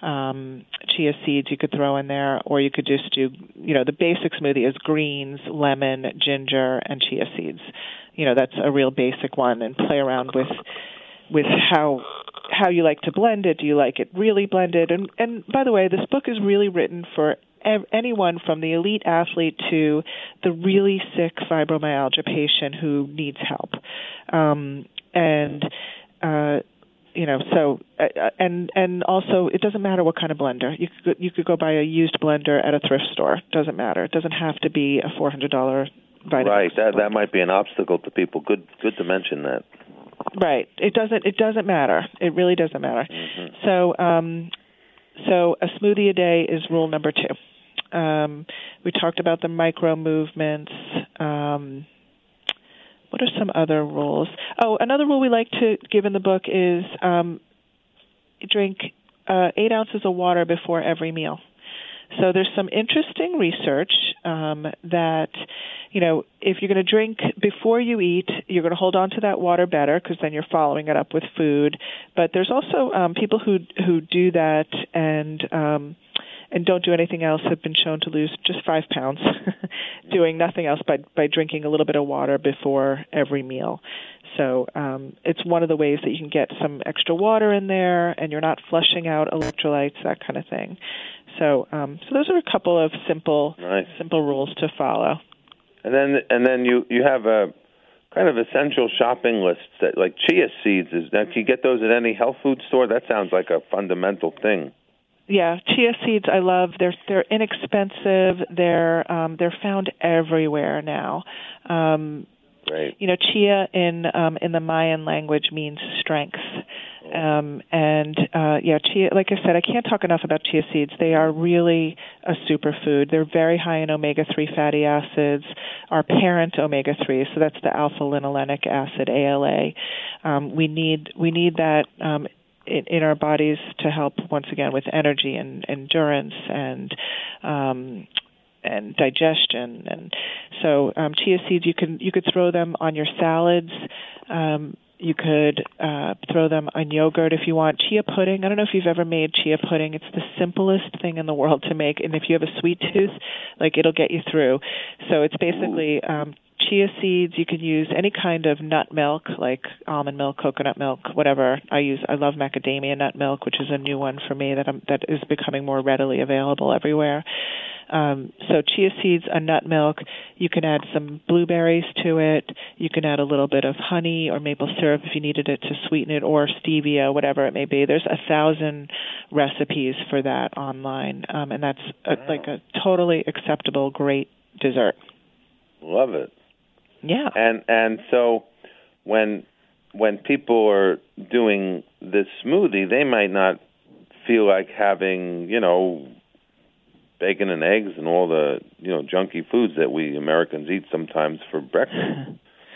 um, chia seeds. You could throw in there, or you could just do you know the basic smoothie is greens, lemon, ginger, and chia seeds. You know that's a real basic one, and play around with with how. how you like to blend it. Do you like it really blended? And, and by the way, this book is really written for ev- anyone from the elite athlete to the really sick fibromyalgia patient who needs help. Um, and uh, you know, so uh, and and also it doesn't matter what kind of blender. You could you could go buy a used blender at a thrift store. Doesn't matter. It doesn't have to be a four hundred dollar Vitamix. Right. That that might be an obstacle to people. Good good to mention that. Right. It doesn't it doesn't matter. It really doesn't matter. Mm-hmm. So um, so a smoothie a day is rule number two. Um, we talked about the micro movements. Um, what are some other rules? Oh, another rule we like to give in the book is um, drink uh, eight ounces of water before every meal. So there's some interesting research um, that, you know, if you're going to drink before you eat, you're going to hold on to that water better because then you're following it up with food. But there's also um, people who who do that and um, and don't do anything else have been shown to lose just five pounds doing nothing else by by drinking a little bit of water before every meal. So um, it's one of the ways that you can get some extra water in there, and you're not flushing out electrolytes, that kind of thing. So, um, so those are a couple of simple, nice. simple rules to follow. And then, and then you, you have a kind of essential shopping list that, like chia seeds. Is now, can you get those at any health food store? That sounds like a fundamental thing. Yeah, chia seeds I love. They're they're inexpensive. They're um, they're found everywhere now. Um, Great. You know, chia in um, in the Mayan language means strength. Um, and, uh, yeah, chia, like I said, I can't talk enough about chia seeds. They are really a superfood. They're very high in omega three fatty acids, our parent omega three, so that's the alpha-linolenic acid, A L A. Um, we need we need that um, in, in our bodies to help, once again, with energy and endurance and um and digestion. And so um, chia seeds, you can you could throw them on your salads. Um, you could uh, throw them on yogurt if you want. Chia pudding, I don't know if you've ever made chia pudding. It's the simplest thing in the world to make. And if you have a sweet tooth, like it'll get you through. So it's basically um, chia seeds. You can use any kind of nut milk, like almond milk, coconut milk, whatever. I use. I love macadamia nut milk, which is a new one for me that I'm, that is becoming more readily available everywhere. Um, so chia seeds, a nut milk. You can add some blueberries to it. You can add a little bit of honey or maple syrup if you needed it to sweeten it, or stevia, whatever it may be. There's a thousand recipes for that online, um, and that's a, wow. like a totally acceptable, great dessert. Love it. Yeah. And and so when when people are doing this smoothie, they might not feel like having, you know, bacon and eggs and all the, you know, junky foods that we Americans eat sometimes for breakfast.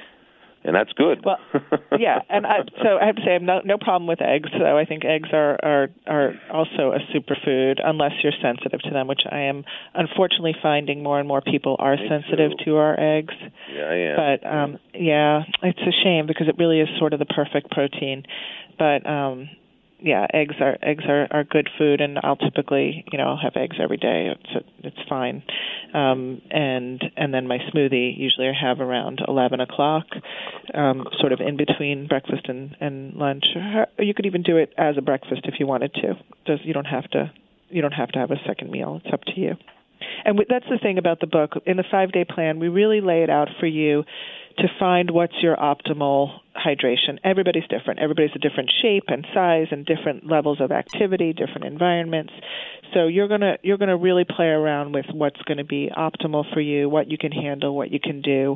And that's good. Well, yeah, and I, so I have to say I have no, no problem with eggs. So I think eggs are, are are also a superfood unless you're sensitive to them, which I am unfortunately finding more and more people are Me sensitive too. to our eggs. Yeah, I am. But um, yeah, it's a shame because it really is sort of the perfect protein. But um, yeah, eggs are eggs are, are good food, and I'll typically, you know, I'll have eggs every day. It's it's fine. Um, and and then my smoothie usually I have around eleven o'clock, um, sort of in between breakfast and, and lunch. Or you could even do it as a breakfast if you wanted to. Does you don't have to you don't have to have a second meal. It's up to you. And we, that's the thing about the book. In the five-day plan, we really lay it out for you to find what's your optimal hydration. Everybody's different. Everybody's a different shape and size and different levels of activity, different environments. So you're gonna you're gonna really play around with what's going to be optimal for you, what you can handle, what you can do,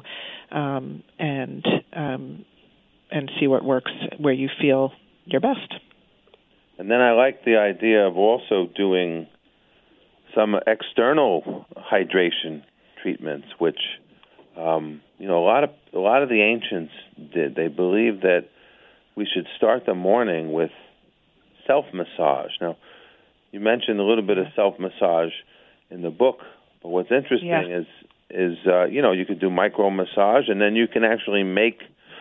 um, and um, and see what works where you feel your best. And then I like the idea of also doing some external hydration treatments, which um, you know a lot of a lot of the ancients did. They believed that we should start the morning with self-massage. Now, you mentioned a little bit of self-massage in the book, but what's interesting yeah. is is uh, you know you could do micro-massage, and then you can actually make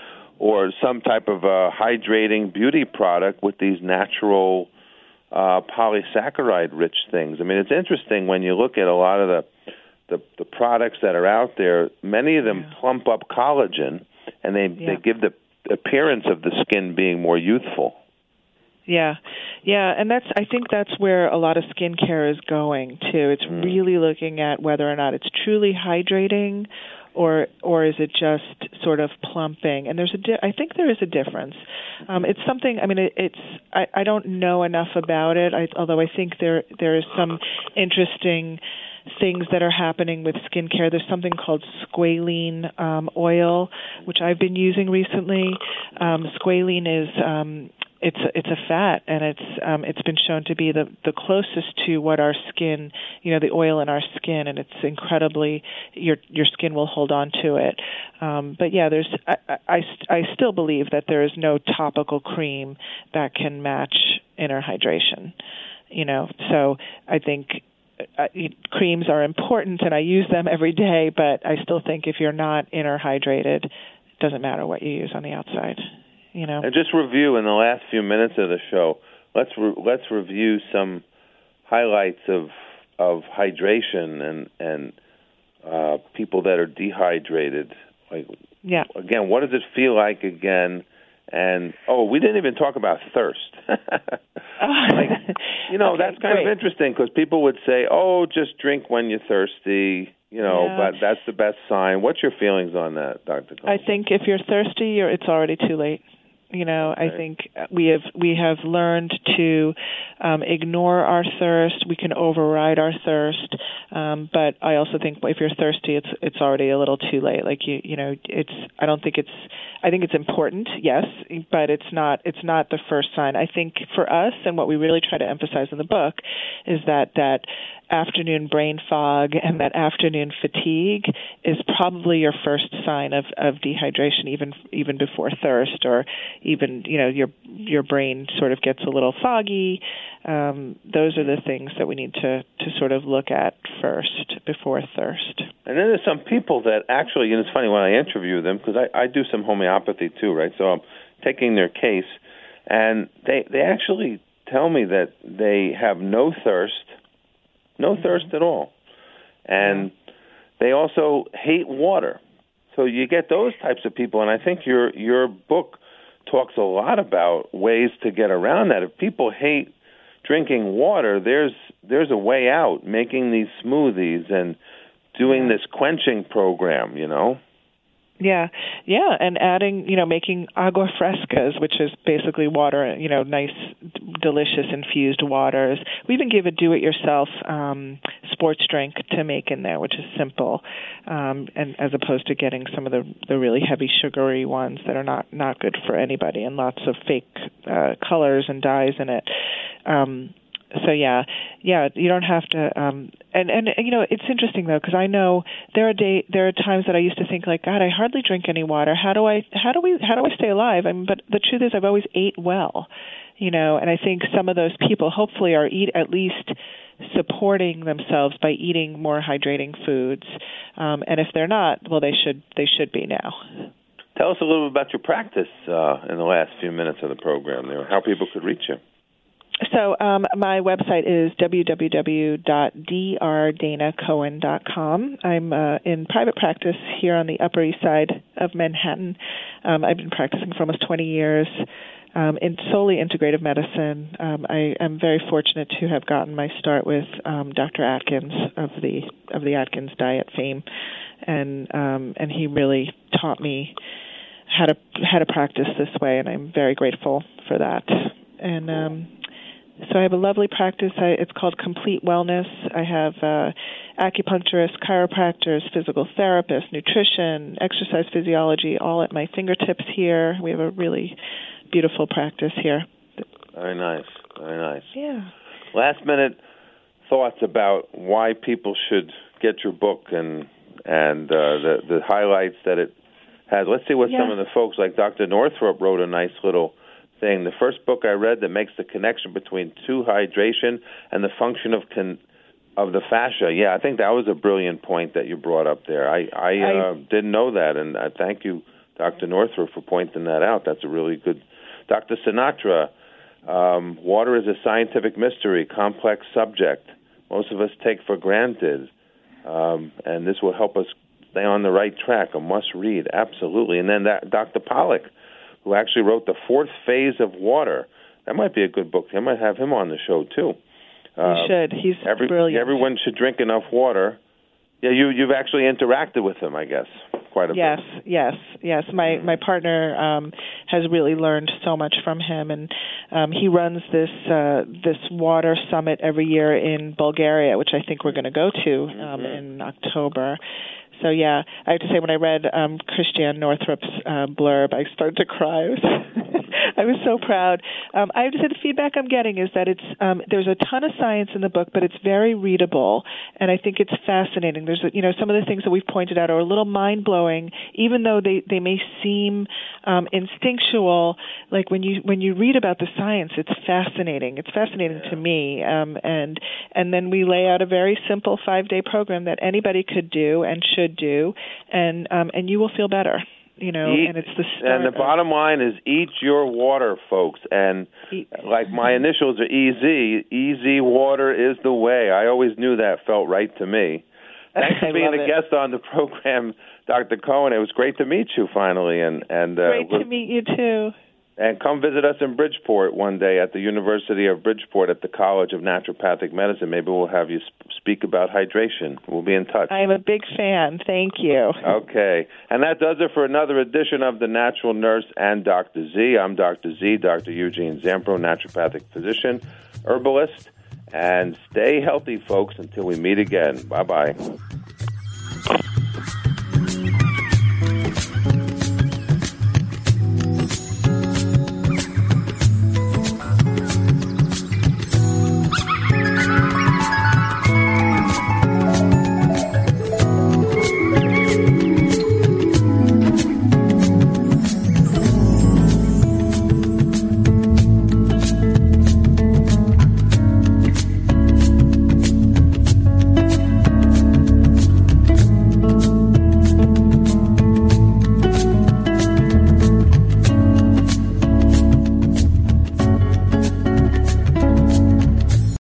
or some type of a hydrating beauty product with these natural Uh, polysaccharide-rich things. I mean, it's interesting when you look at a lot of the the, the products that are out there. Many of them yeah. plump up collagen, and they yeah. they give the appearance of the skin being more youthful. Yeah, yeah, and that's I think that's where a lot of skincare is going too. It's mm. really looking at whether or not it's truly hydrating, or or is it just sort of plumping? And there's a di- I think there is a difference. Um, it's something. I mean, it, it's I, I don't know enough about it. I, although I think there there is some interesting things that are happening with skincare. There's something called squalene um, oil, which I've been using recently. Um, squalene is um, it's a, it's a fat, and it's um, it's been shown to be the, the closest to what our skin, you know, the oil in our skin, and it's incredibly your your skin will hold on to it. Um, but yeah, there's I, I I still believe that there is no topical cream that can match inner hydration. You know, so I think. Uh, creams are important, and I use them every day, but I still think if you're not inner hydrated, it doesn't matter what you use on the outside, you know. And just review in the last few minutes of the show, let's re- let's review some highlights of of hydration and and uh, people that are dehydrated. Like, yeah. Again, what does it feel like again? And, oh, we didn't even talk about thirst. like, you know, okay, that's kind great. of interesting because people would say, oh, just drink when you're thirsty, you know, yeah. but that's the best sign. What's your feelings on that, Doctor Coleman? I think if you're thirsty, you're, it's already too late. You know, okay. I think we have we have learned to um, ignore our thirst. We can override our thirst, um, but I also think if you're thirsty, it's it's already a little too late. Like you, you know, it's. I don't think it's. I think it's important, yes, but it's not. It's not the first sign. I think for us, and what we really try to emphasize in the book, is that that afternoon brain fog and that afternoon fatigue is probably your first sign of, of dehydration, even even before thirst, or even, you know, your your brain sort of gets a little foggy. Um, those are the things that we need to, to sort of look at first before thirst. And then there's some people that actually, and it's funny when I interview them, because I, I do some homeopathy too, right? So I'm taking their case, and they they actually tell me that they have no thirst, no mm-hmm. thirst at all. And yeah. they also hate water. So you get those types of people, and I think your your book talks a lot about ways to get around that. If people hate drinking water, there's there's a way out, making these smoothies and doing yeah. this quenching program, you know? Yeah, yeah, and adding, you know, making agua frescas, which is basically water, you know, nice, delicious infused waters. We even give a do-it-yourself um, sports drink to make in there, which is simple, um, and as opposed to getting some of the, the really heavy sugary ones that are not, not good for anybody, and lots of fake uh, colors and dyes in it. Um, So yeah, yeah, you don't have to. Um, and and you know, it's interesting though, because I know there are day there are times that I used to think like, God, I hardly drink any water. How do I how do we how do I stay alive? I mean, but the truth is, I've always ate well, you know. And I think some of those people hopefully are eat at least supporting themselves by eating more hydrating foods. Um, and if they're not, well, they should they should be now. Tell us a little bit about your practice uh, in the last few minutes of the program there, how people could reach you. So um, my website is w w w dot d r dana cohen dot com. I'm uh, in private practice here on the Upper East Side of Manhattan. Um, I've been practicing for almost twenty years um, in solely integrative medicine. Um, I am very fortunate to have gotten my start with um, Doctor Atkins of the of the Atkins diet fame, and um, and he really taught me how to how to practice this way, and I'm very grateful for that. And um, So I have a lovely practice. I, it's called Complete Wellness. I have uh, acupuncturists, chiropractors, physical therapists, nutrition, exercise physiology, all at my fingertips here. We have a really beautiful practice here. Very nice. Very nice. Yeah. Last minute thoughts about why people should get your book and and uh, the the highlights that it has. Let's see what yeah. some of the folks like Doctor Northrup wrote a nice little thing. The first book I read that makes the connection between two hydration and the function of con- of the fascia. Yeah, I think that was a brilliant point that you brought up there. I, I, uh, I didn't know that, and I thank you, Doctor Northrup, for pointing that out. That's a really good. Doctor Sinatra, um, water is a scientific mystery, complex subject. Most of us take for granted, um, and this will help us stay on the right track. A must-read, absolutely. And then that Doctor Pollack, who actually wrote The Fourth Phase of Water. That might be a good book. I might have him on the show, too. You uh, should. He's every, brilliant. Everyone should drink enough water, Yeah, you, you've actually interacted with him, I guess, quite a yes, bit. Yes, yes, yes. My my partner um, has really learned so much from him, and um, he runs this uh, this water summit every year in Bulgaria, which I think we're going to go to um, mm-hmm. in October. So, yeah, I have to say, when I read um, Christiane Northrup's uh, blurb, I started to cry. I was, I was so proud. Um, I have to say, the feedback I'm getting is that it's um, there's a ton of science in the book, but it's very readable, and I think it's fascinating. There's, you know, some of the things that we've pointed out are a little mind-blowing, even though they, they may seem um, instinctual. Like when you when you read about the science, it's fascinating. It's fascinating yeah. to me, um, and and then we lay out a very simple five-day program that anybody could do and should do, and um, and you will feel better, you know. Eat, and it's the start and the of, bottom line is eat your water, folks. And eat. like my initials are E Z. Easy water is the way. I always knew that felt right to me. Thanks for being a it. guest on the program, Doctor Cohen. It was great to meet you finally, and and uh, great to meet you too. And come visit us in Bridgeport one day at the University of Bridgeport at the College of Naturopathic Medicine. Maybe we'll have you speak about hydration. We'll be in touch. I am a big fan. Thank you. Okay. And that does it for another edition of The Natural Nurse and Doctor Z. I'm Doctor Z, Doctor Eugene Zampro, naturopathic physician, herbalist. And stay healthy, folks, until we meet again. Bye-bye.